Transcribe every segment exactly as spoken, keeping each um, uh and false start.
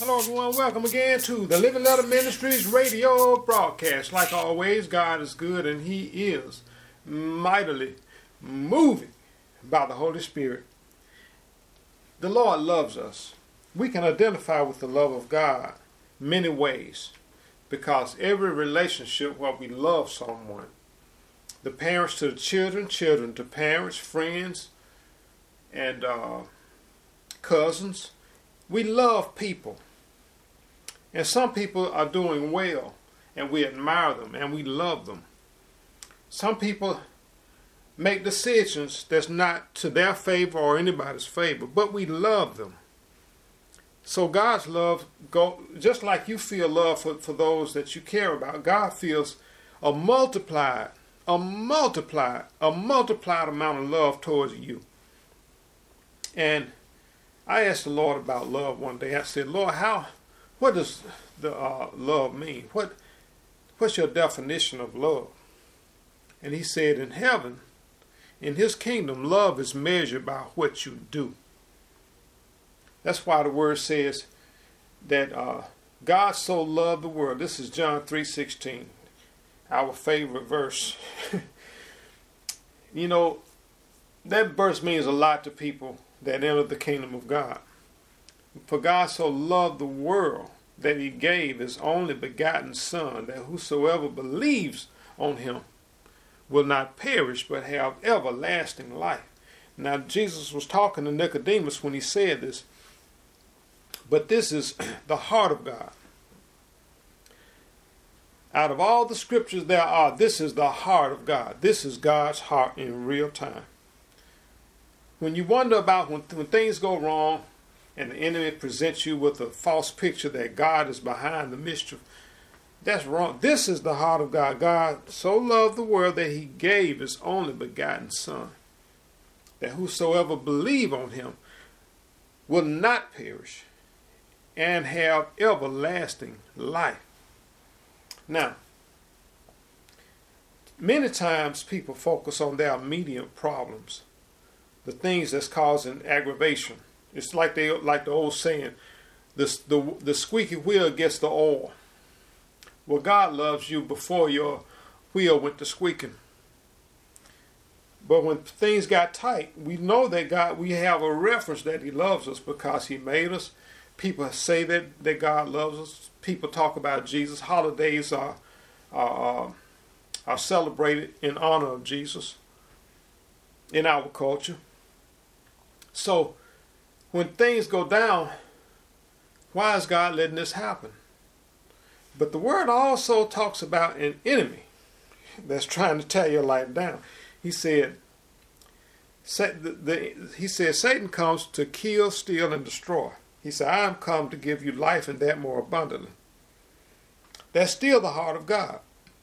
Hello everyone, welcome again to the Living Letter Ministries radio broadcast. Like always, God is good and He is mightily moving by the Holy Spirit. The Lord loves us. We can identify with the love of God many ways because every relationship where we love someone, the parents to the children, children to parents, friends, and uh, cousins, we love people. And some people are doing well, and we admire them, and we love them. Some people make decisions that's not to their favor or anybody's favor, but we love them. So God's love, go just like you feel love for, for those that you care about, God feels a multiplied, a multiplied, a multiplied amount of love towards you. And I asked the Lord about love one day. I said, Lord, how... What does the uh, love mean? What, what's your definition of love? And he said, in heaven, in his kingdom, love is measured by what you do. That's why the word says that uh, God so loved the world. This is John three sixteen, our favorite verse. You know, that verse means a lot to people that enter the kingdom of God. For God so loved the world that he gave his only begotten Son, that whosoever believes on him will not perish but have everlasting life. Now Jesus was talking to Nicodemus when he said this, but this is the heart of God. Out of all the scriptures there are, this is the heart of God. This is God's heart in real time. When you wonder about when, when things go wrong, and the enemy presents you with a false picture that God is behind the mischief, that's wrong. This is the heart of God. God so loved the world that he gave his only begotten Son, that whosoever believe on him will not perish and have everlasting life. Now, many times people focus on their immediate problems, the things that's causing aggravation. It's like they like the old saying, the, the, the squeaky wheel gets the oil. Well, God loves you before your wheel went to squeaking. But when things got tight, we know that God, we have a reference that he loves us because he made us. People say that, that God loves us. People talk about Jesus. Holidays are, are, are celebrated in honor of Jesus in our culture. So, when things go down, why is God letting this happen? But the word also talks about an enemy that's trying to tear your life down. He said, the, the, he said, Satan comes to kill, steal, and destroy. He said, I am come to give you life and that more abundantly. That's still the heart of God.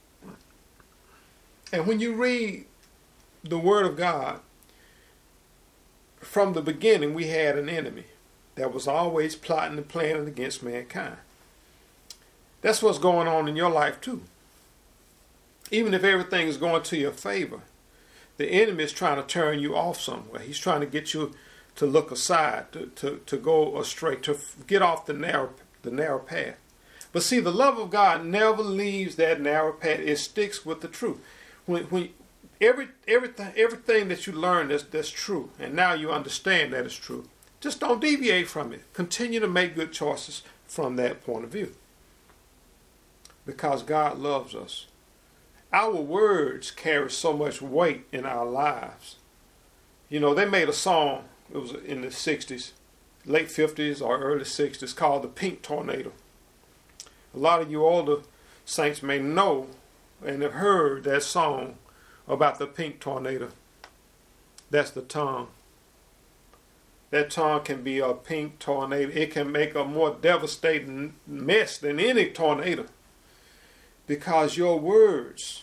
And when you read the word of God, from the beginning, we had an enemy that was always plotting and planning against mankind. That's what's going on in your life too. Even if everything is going to your favor, the enemy is trying to turn you off somewhere. He's trying to get you to look aside, to, to, to go astray, to get off the narrow, the narrow path. But see, the love of God never leaves that narrow path. It sticks with the truth. When, when Every, everything, everything that you learn that's, that's true, and now you understand that it's true, just don't deviate from it. Continue to make good choices from that point of view. Because God loves us. Our words carry so much weight in our lives. You know, they made a song, it was in the sixties, late fifties or early sixties, called The Pink Tornado. A lot of you older saints may know and have heard that song about the pink tornado. That's the tongue. That tongue can be a pink tornado. It can make a more devastating mess than any tornado. Because your words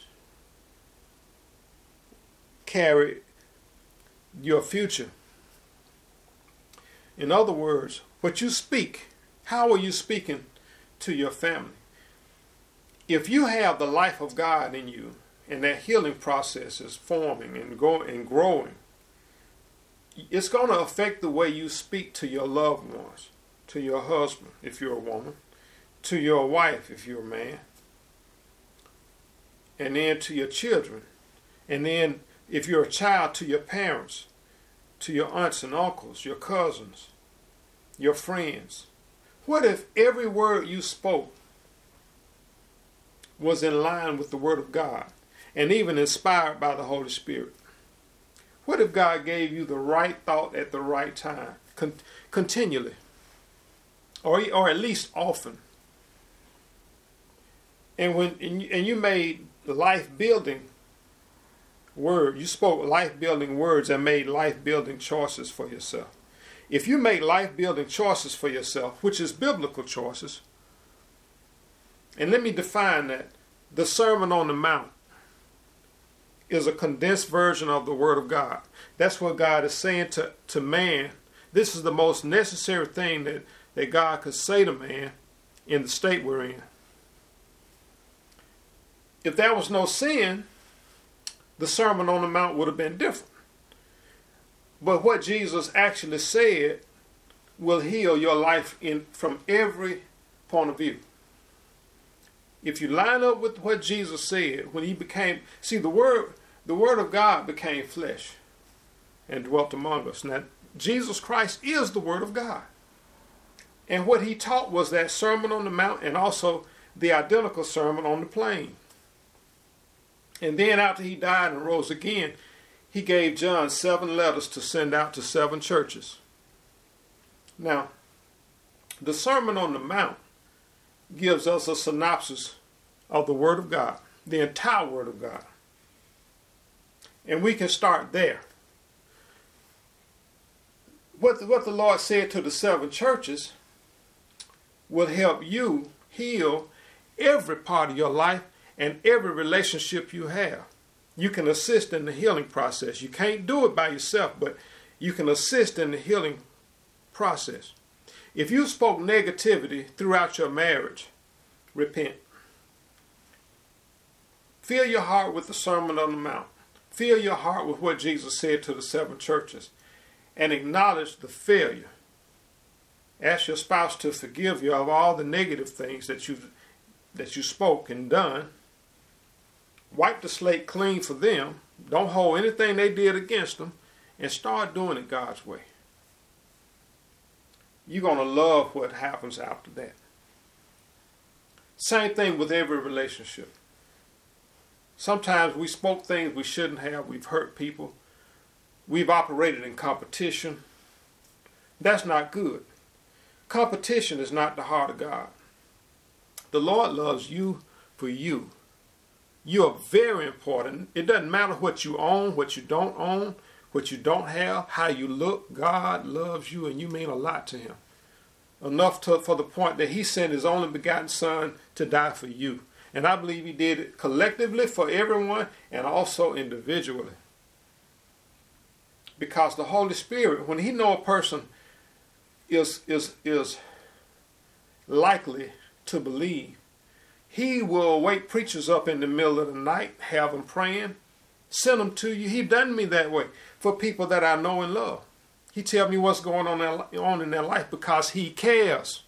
carry your future. In other words, what you speak, how are you speaking to your family? If you have the life of God in you, and that healing process is forming and, go, and growing, it's going to affect the way you speak to your loved ones. to your husband if you're a woman, to your wife if you're a man, and then to your children, and then if you're a child, to your parents, to your aunts and uncles, your cousins, your friends. What if every word you spoke was in line with the Word of God and even inspired by the Holy Spirit? What if God gave you the right thought at the right time, con- continually, or, or at least often? And when and you, and you made life-building word, you spoke life-building words and made life-building choices for yourself. If you make life-building choices for yourself, which is biblical choices, and let me define that, the Sermon on the Mount is a condensed version of the Word of God. That's what God is saying to, to man. This is the most necessary thing that, that God could say to man in the state we're in. If there was no sin, the Sermon on the Mount would have been different. But what Jesus actually said will heal your life in from every point of view. If you line up with what Jesus said when he became, see the word, the word of God became flesh and dwelt among us. Now, Jesus Christ is the Word of God. And what he taught was that Sermon on the Mount and also the identical Sermon on the Plain. And then after he died and rose again, he gave John seven letters to send out to seven churches. Now, the Sermon on the Mount gives us a synopsis of the Word of God, the entire Word of God. And we can start there. What the, what the Lord said to the seven churches will help you heal every part of your life and every relationship you have. You can assist in the healing process. You can't do it by yourself, but you can assist in the healing process. If you spoke negativity throughout your marriage, repent. Fill your heart with the Sermon on the Mount. Fill your heart with what Jesus said to the seven churches. And acknowledge the failure. Ask your spouse to forgive you of all the negative things that you that you spoke and done. Wipe the slate clean for them. Don't hold anything they did against them. And start doing it God's way. You're going to love what happens after that. Same thing with every relationship. Sometimes we spoke things we shouldn't have. We've hurt people. We've operated in competition. That's not good. Competition is not the heart of God. The Lord loves you for you. You are very important. It doesn't matter what you own, what you don't own, what you don't have, how you look. God loves you and you mean a lot to him. Enough to, for the point that he sent his only begotten son to die for you. And I believe he did it collectively for everyone and also individually. Because the Holy Spirit, when he knows a person is, is, is likely to believe, he will wake preachers up in the middle of the night, have them praying, send them to you. He done me that way for people that I know and love. He tell me what's going on, their, on in their life because he cares.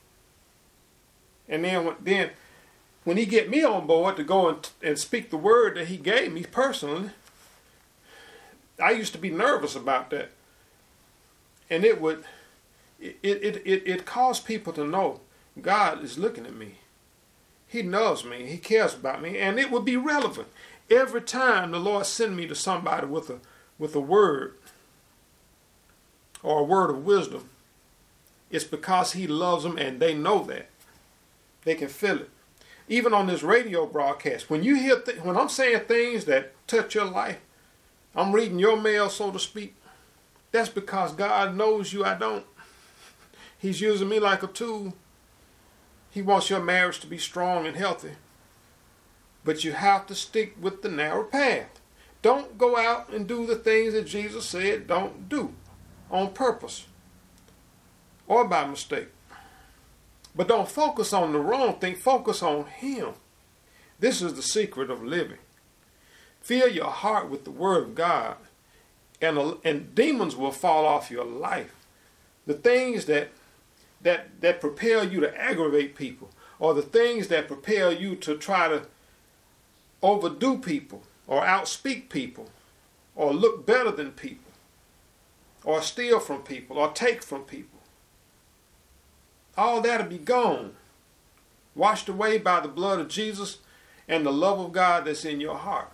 And then, then when he get me on board to go and, and speak the word that he gave me personally, I used to be nervous about that. And it would, it, it, it, it caused people to know God is looking at me. He knows me. He cares about me. And it would be relevant. Every time the Lord send me to somebody with a, with a word or a word of wisdom, it's because he loves them and they know that. They can feel it. Even on this radio broadcast, when you hear, th- when I'm saying things that touch your life, I'm reading your mail, so to speak. That's because God knows you, I don't. He's using me like a tool. He wants your marriage to be strong and healthy. But you have to stick with the narrow path. Don't go out and do the things that Jesus said don't do on purpose or by mistake. But don't focus on the wrong thing. Focus on him. This is the secret of living. Fill your heart with the word of God, and, and demons will fall off your life. The things that that, that propel you to aggravate people, or the things that propel you to try to overdo people, or outspeak people, or look better than people, or steal from people, or take from people. All that'll be gone, washed away by the blood of Jesus and the love of God that's in your heart.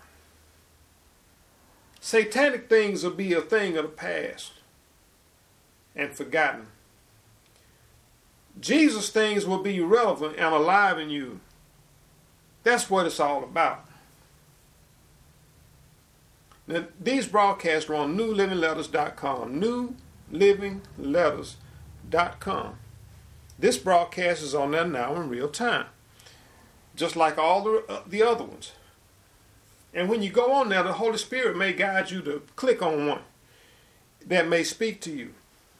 Satanic things will be a thing of the past and forgotten. Jesus things will be relevant and alive in you. That's what it's all about. Now, these broadcasts are on new living letters dot com. new living letters dot com. This broadcast is on there now in real time, just like all the, uh, the other ones. And when you go on there, the Holy Spirit may guide you to click on one that may speak to you,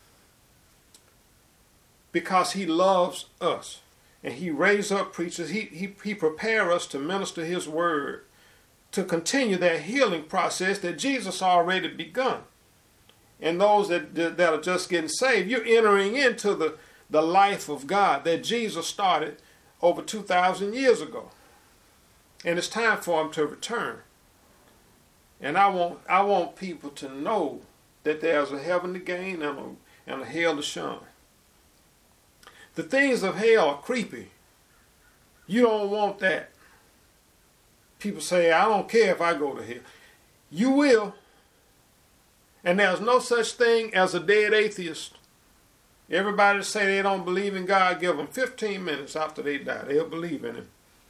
because he loves us, and he raised up preachers. He, he, he prepared us to minister his word, to continue that healing process that Jesus already begun. And those that, that are just getting saved, you're entering into the, the life of God that Jesus started over two thousand years ago. And it's time for him to return. And I want, I want people to know that there's a heaven to gain and a, and a hell to shun. The things of hell are creepy. You don't want that. People say, I don't care if I go to hell. You will. And there's no such thing as a dead atheist. Everybody that say they don't believe in God, give them fifteen minutes after they die. They'll believe in him.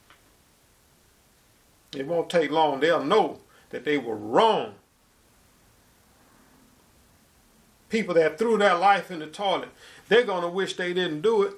It won't take long. They'll know that they were wrong. People that threw their life in the toilet, they're going to wish they didn't do it.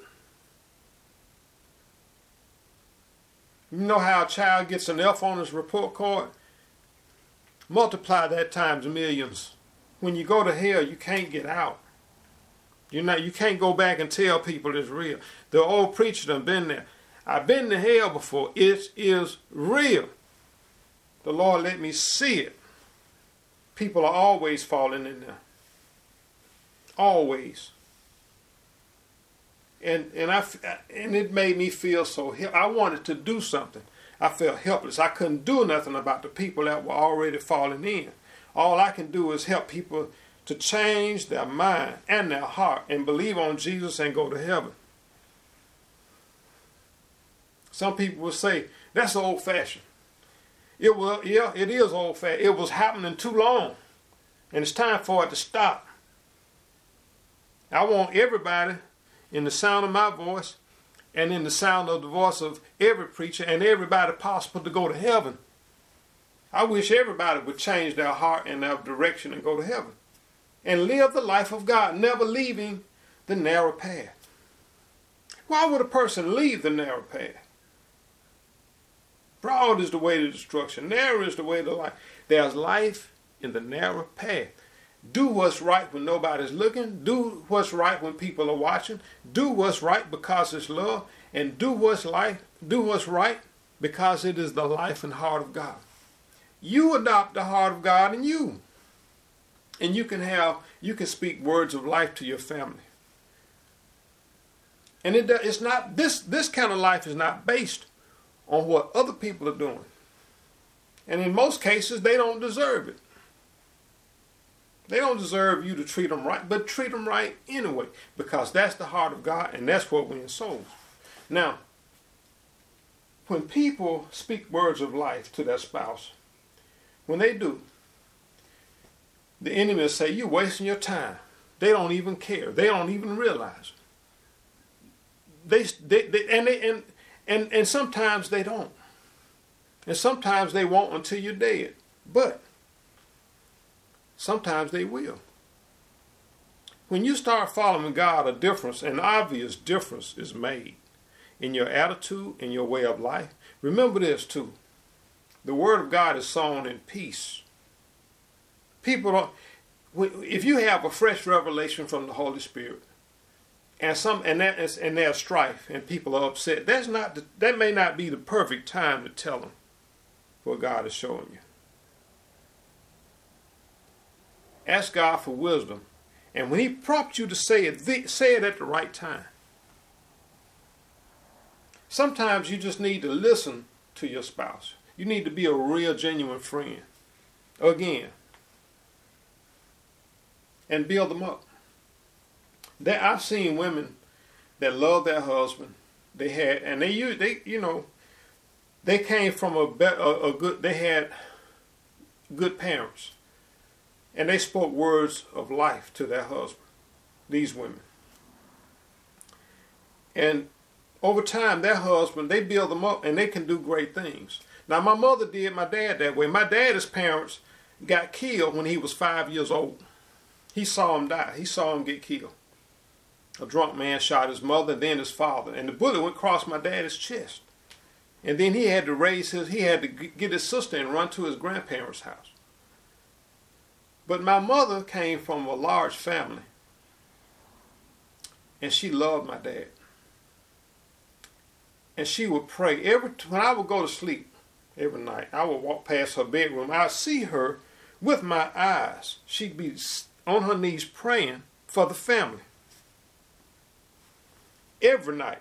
You know how a child gets an F on his report card? Multiply that times millions. When you go to hell, you can't get out. You're not, you can't go back and tell people it's real. The old preacher done been there. I've been to hell before. It is real. The Lord let me see it. People are always falling in there. Always. And and I and it made me feel so. I wanted to do something. I felt helpless. I couldn't do nothing about the people that were already falling in. All I can do is help people to change their mind and their heart and believe on Jesus and go to heaven. Some people will say that's old-fashioned. It will, yeah, it is old-fashioned. It was happening too long, and it's time for it to stop. I want everybody, in the sound of my voice and in the sound of the voice of every preacher and everybody possible, to go to heaven. I wish everybody would change their heart and their direction and go to heaven and live the life of God, never leaving the narrow path. Why would a person leave the narrow path? Broad is the way to destruction. Narrow is the way to life. There's life in the narrow path. Do what's right when nobody's looking. Do what's right when people are watching. Do what's right because it's love. And do what's life. Do what's right because it is the life and heart of God. You adopt the heart of God in you. And you can have, you can speak words of life to your family. And it, it's not, this, this kind of life is not based on what other people are doing. And in most cases, they don't deserve it. They don't deserve you to treat them right, but treat them right anyway, because that's the heart of God, and that's what wins souls. Now, when people speak words of life to their spouse, when they do, the enemy will say, you're wasting your time. They don't even care. They don't even realize it. They, they, they, and, they and, and, and sometimes they don't. And sometimes they won't until you're dead. But sometimes they will. When you start following God, a difference, an obvious difference is made in your attitude, in your way of life. Remember this too. The word of God is sown in peace. People don't, if you have a fresh revelation from the Holy Spirit, and some and that is, and there's strife and people are upset, that's not the, that may not be the perfect time to tell them what God is showing you. Ask God for wisdom, and when He prompts you to say it, say it at the right time. Sometimes you just need to listen to your spouse. You need to be a real, genuine friend. Again. And build them up. That I've seen women that love their husband. They had, and they, they, you know, they came from a, a, a good. They had good parents, and they spoke words of life to their husband. These women, and over time, their husband, they build them up, and they can do great things. Now, my mother did my dad that way. My dad's parents got killed when he was five years old. He saw him die. He saw him get killed. A drunk man shot his mother, then his father, and the bullet went across my dad's chest. And then he had to raise his, he had to get his sister and run to his grandparents' house. But my mother came from a large family, and she loved my dad. And she would pray every when I would go to sleep every night. I would walk past her bedroom. I'd see her with my eyes. She'd be on her knees praying for the family. Every night.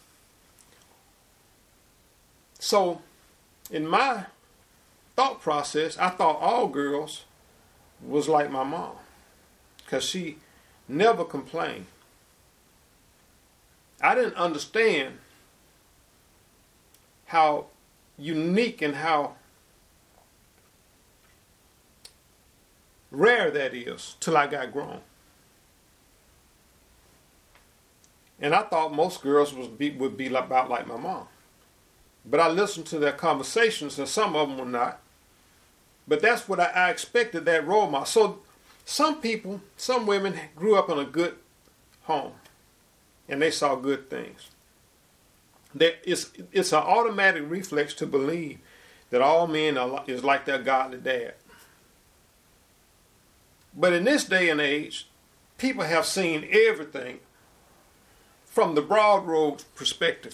So, in my thought process, I thought all girls was like my mom, because she never complained. I didn't understand how unique and how rare that is till I got grown. And I thought most girls would be, would be about like my mom. But I listened to their conversations, and some of them were not. But that's what I, I expected, that role model. So some people, some women grew up in a good home, and they saw good things. There, it's, it's an automatic reflex to believe that all men are, is like their godly dad. But in this day and age, people have seen everything from the broad road perspective.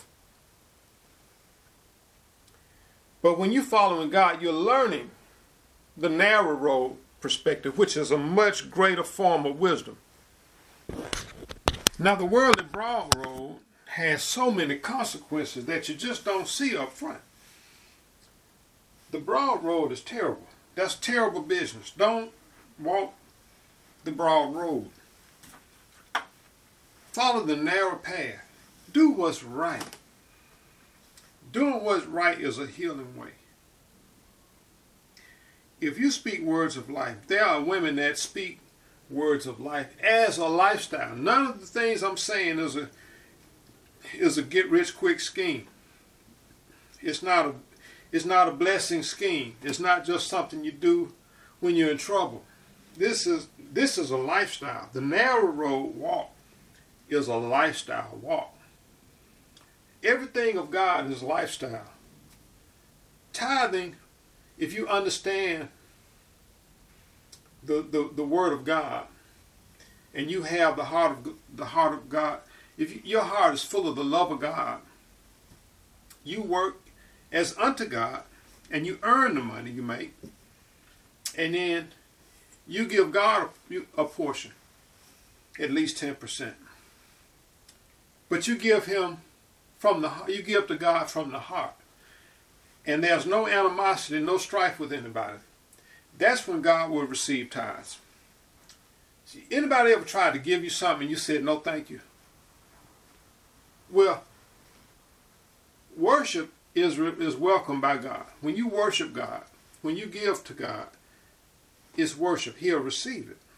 But when you're following God, you're learning the narrow road perspective, which is a much greater form of wisdom. Now, the worldly broad road has so many consequences that you just don't see up front. The broad road is terrible. That's terrible business. Don't walk the broad road. Follow the narrow path. Do what's right. Doing what's right is a healing way. If you speak words of life, there are women that speak words of life as a lifestyle. None of the things I'm saying is a is a get-rich-quick scheme. It's not a it's not a blessing scheme. It's not just something you do when you're in trouble. This is this is a lifestyle. The narrow road walk is a lifestyle walk. Everything of God is lifestyle. Tithing, if you understand the, the, the Word of God, and you have the heart of the heart of God, if you, your heart is full of the love of God, you work as unto God, and you earn the money you make, and then you give God a, a portion, at least ten percent. But you give Him from the you give to God from the heart, and there's no animosity, no strife with anybody. That's when God will receive tithes. See, anybody ever tried to give you something and you said no, thank you? Well, worship is is welcomed by God. When you worship God, when you give to God, it's worship. He'll receive it.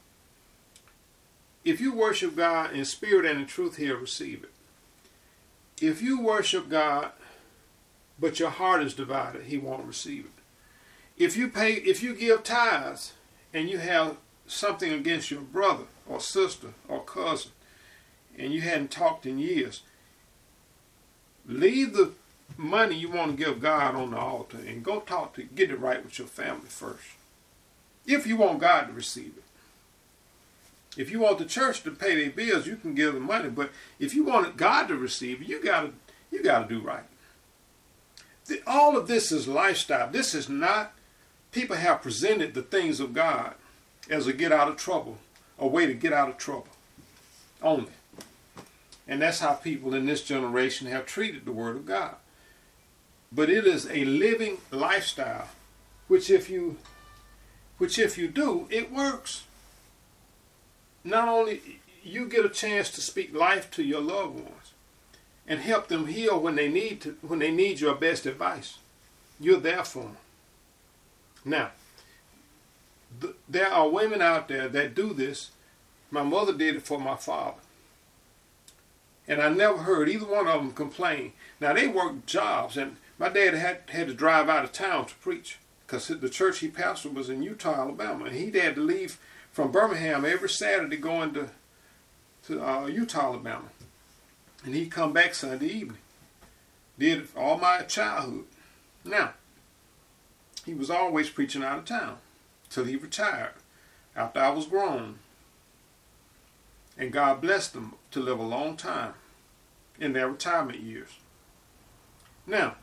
If you worship God in spirit and in truth, He'll receive it. If you worship God, but your heart is divided, He won't receive it. If you pay, if you give tithes, and you have something against your brother or sister or cousin, and you hadn't talked in years, leave the money you want to give God on the altar and go talk to, get it right with your family first. If you want God to receive it. If you want the church to pay their bills, you can give them money. But if you want God to receive it, you gotta you gotta do right. The, all of this is lifestyle. This is not. People have presented the things of God as a get out of trouble, a way to get out of trouble, only. And that's how people in this generation have treated the Word of God. But it is a living lifestyle, which if you, which if you do, it works. Not only you get a chance to speak life to your loved ones and help them heal when they need to, when they need your best advice. You're there for them. Now, th- there are women out there that do this. My mother did it for my father. And I never heard either one of them complain. Now, they worked jobs, and my dad had, had to drive out of town to preach because the church he pastored was in Utah, Alabama. And he had to leave from Birmingham every Saturday going to, to uh, Utah, Alabama. And he'd come back Sunday evening. Did it all my childhood. Now, he was always preaching out of town till he retired after I was grown. And God blessed them to live a long time in their retirement years. Now,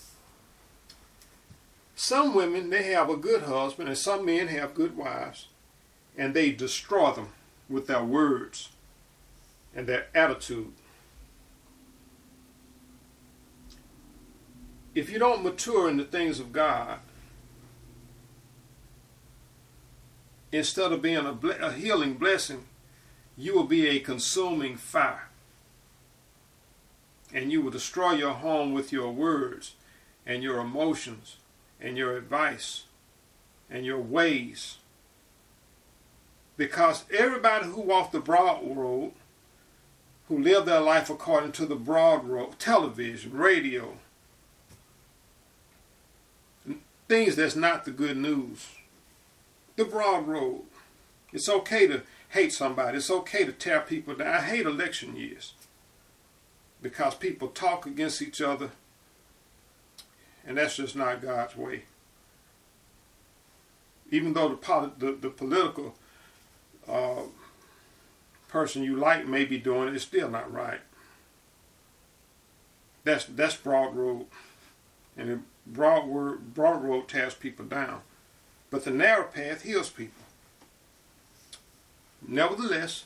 some women, they have a good husband, and some men have good wives, and they destroy them with their words and their attitude. If you don't mature in the things of God, instead of being a, ble- a healing blessing, you will be a consuming fire. And you will destroy your home with your words and your emotions and your advice and your ways. Because everybody who walked the broad road, who lived their life according to the broad road, television, radio, things that's not the good news, the broad road. It's okay to hate somebody. It's okay to tear people down. I hate election years because people talk against each other, and that's just not God's way. Even though the, polit- the, the political uh, person you like may be doing it, it's still not right. That's that's broad road, and the broad word, broad road tears people down, but the narrow path heals people. Nevertheless,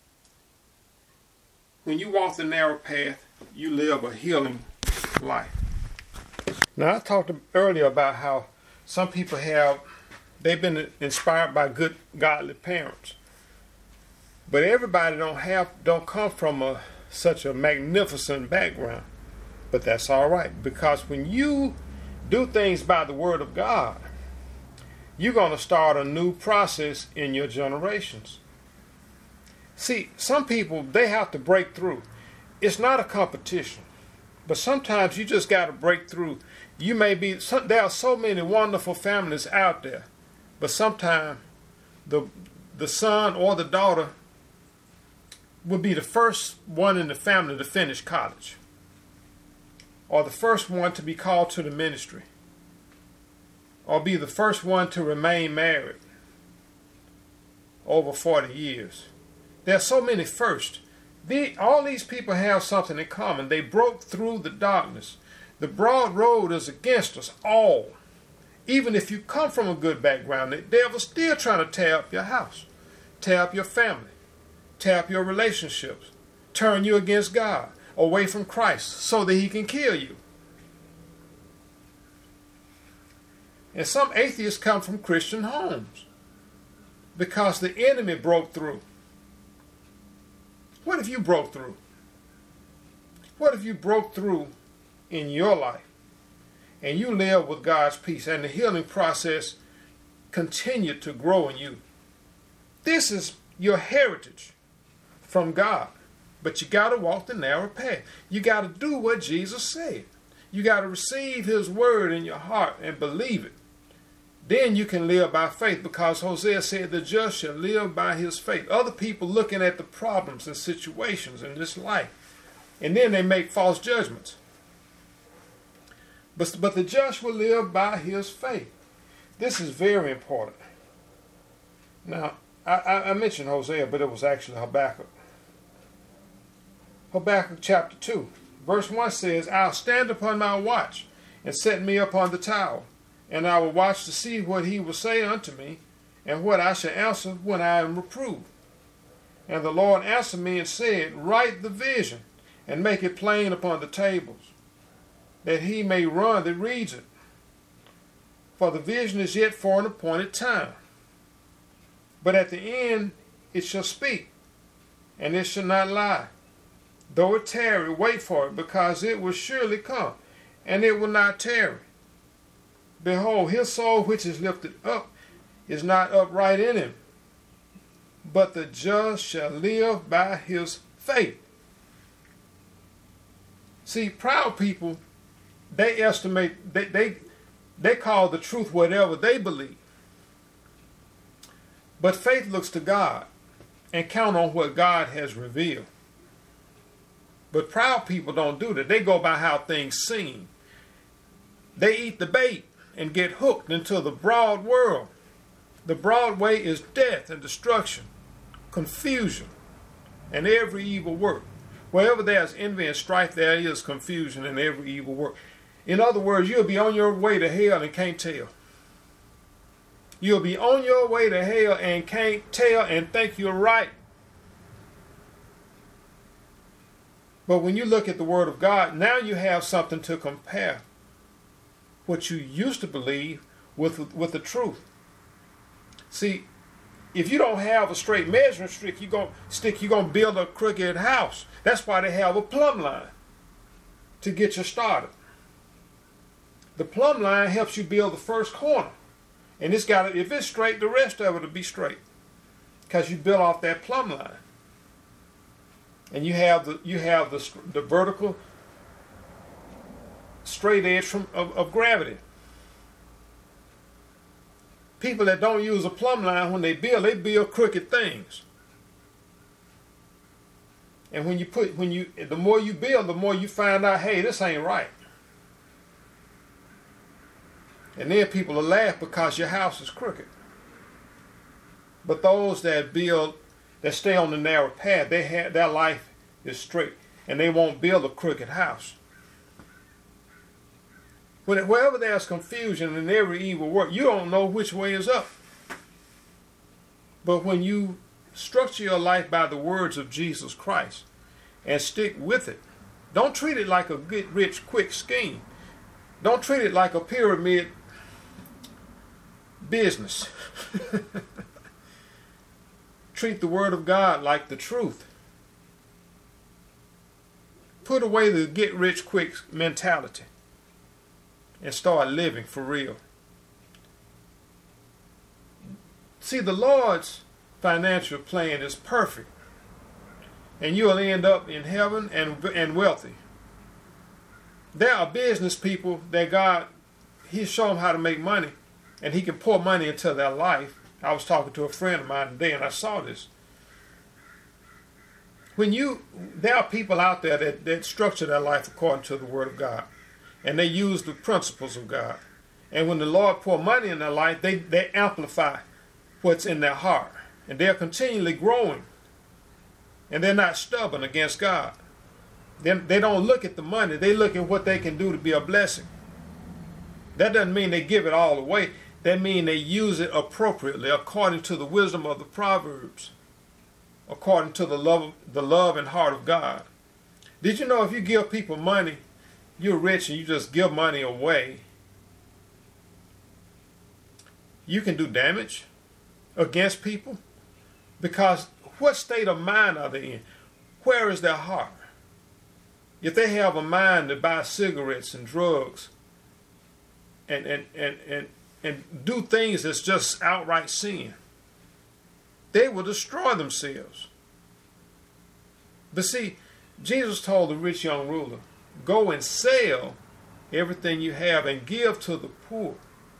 when you walk the narrow path, you live a healing life. Now, I talked earlier about how some people have, they've been inspired by good, godly parents. But everybody don't have, don't come from a, such a magnificent background. But that's all right, because when you do things by the Word of God, you're going to start a new process in your generations. See, some people, they have to break through. It's not a competition, but sometimes you just got to break through. You may be, some, there are so many wonderful families out there, but sometimes the, the son or the daughter will be the first one in the family to finish college, or the first one to be called to the ministry, or be the first one to remain married over forty years. There are so many firsts. The, all these people have something in common. They broke through the darkness. The broad road is against us all. Even if you come from a good background, the devil's still trying to tear up your house, tear up your family, tear up your relationships, turn you against God, away from Christ, so that he can kill you. And some atheists come from Christian homes because the enemy broke through. What if you broke through? What if you broke through in your life and you live with God's peace and the healing process continued to grow in you? This is your heritage from God, but you got to walk the narrow path. You got to do what Jesus said. You got to receive his word in your heart and believe it. Then you can live by faith, because Hosea said the just shall live by his faith. Other people looking at the problems and situations in this life, and then they make false judgments. But, but the just will live by his faith. This is very important. Now, I, I, I mentioned Hosea, but it was actually Habakkuk. Habakkuk chapter two, verse one says, I'll stand upon my watch and set me upon the tower, and I will watch to see what he will say unto me, and what I shall answer when I am reproved. And the Lord answered me and said, write the vision, and make it plain upon the tables, that he may run that reads it. For the vision is yet for an appointed time. But at the end it shall speak, and it shall not lie. Though it tarry, wait for it, because it will surely come, and it will not tarry. Behold, his soul which is lifted up is not upright in him, but the just shall live by his faith. See, proud people, they estimate, they, they, they call the truth whatever they believe. But faith looks to God and count on what God has revealed. But proud people don't do that. They go by how things seem. They eat the bait and get hooked into the broad world. The broad way is death and destruction, confusion, and every evil work. Wherever there's envy and strife, there is confusion and every evil work. In other words, you'll be on your way to hell and can't tell. You'll be on your way to hell and can't tell and think you're right. But when you look at the Word of God, now you have something to compare what you used to believe with, with the truth. See, if you don't have a straight measuring stick, you're going stick, you're gonna build a crooked house. That's why they have a plumb line to get you started. The plumb line helps you build the first corner, and it's got if it's straight, the rest of it will be straight, because you built off that plumb line. And you have the you have the the vertical straight edge from of, of gravity. People that don't use a plumb line when they build, they build crooked things. And when you put when you the more you build, the more you find out, hey, this ain't right. And then people will laugh because your house is crooked. But those that build that stay on the narrow path, they have their life is straight, and they won't build a crooked house. When, wherever there's confusion in every evil work, you don't know which way is up. But when you structure your life by the words of Jesus Christ and stick with it, don't treat it like a get rich quick scheme. Don't treat it like a pyramid business. Treat the Word of God like the truth. Put away the get rich quick mentality and start living for real. See, the Lord's financial plan is perfect, and you'll end up in heaven and, and wealthy. There are business people that God, He's shown them how to make money, and He can pour money into their life. I was talking to a friend of mine today, and I saw this. When you, there are people out there that, that structure their life according to the Word of God, and they use the principles of God. And when the Lord pour money in their life, they, they amplify what's in their heart, and they're continually growing, and they're not stubborn against God. They, they don't look at the money, they look at what they can do to be a blessing. That doesn't mean they give it all away. That means they use it appropriately according to the wisdom of the Proverbs, according to the love, the love and heart of God. Did you know if you give people money, you're rich and you just give money away, you can do damage against people? Because what state of mind are they in? Where is their heart? If they have a mind to buy cigarettes and drugs and, and, and, and, and do things that's just outright sin, they will destroy themselves. But see, Jesus told the rich young ruler, go and sell everything you have and give to the poor.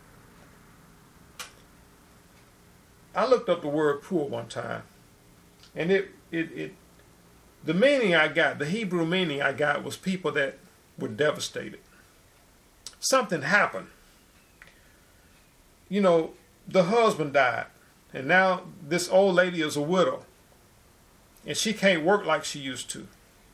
I looked up the word poor one time, and it, it, it the meaning I got, the Hebrew meaning I got was people that were devastated. Something happened. You know, the husband died, and now this old lady is a widow, and she can't work like she used to.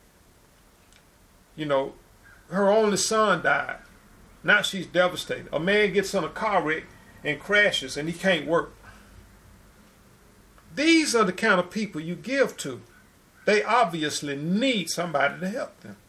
You know, her only son died. Now she's devastated. A man gets in a car wreck and crashes, and he can't work. These are the kind of people you give to. They obviously need somebody to help them.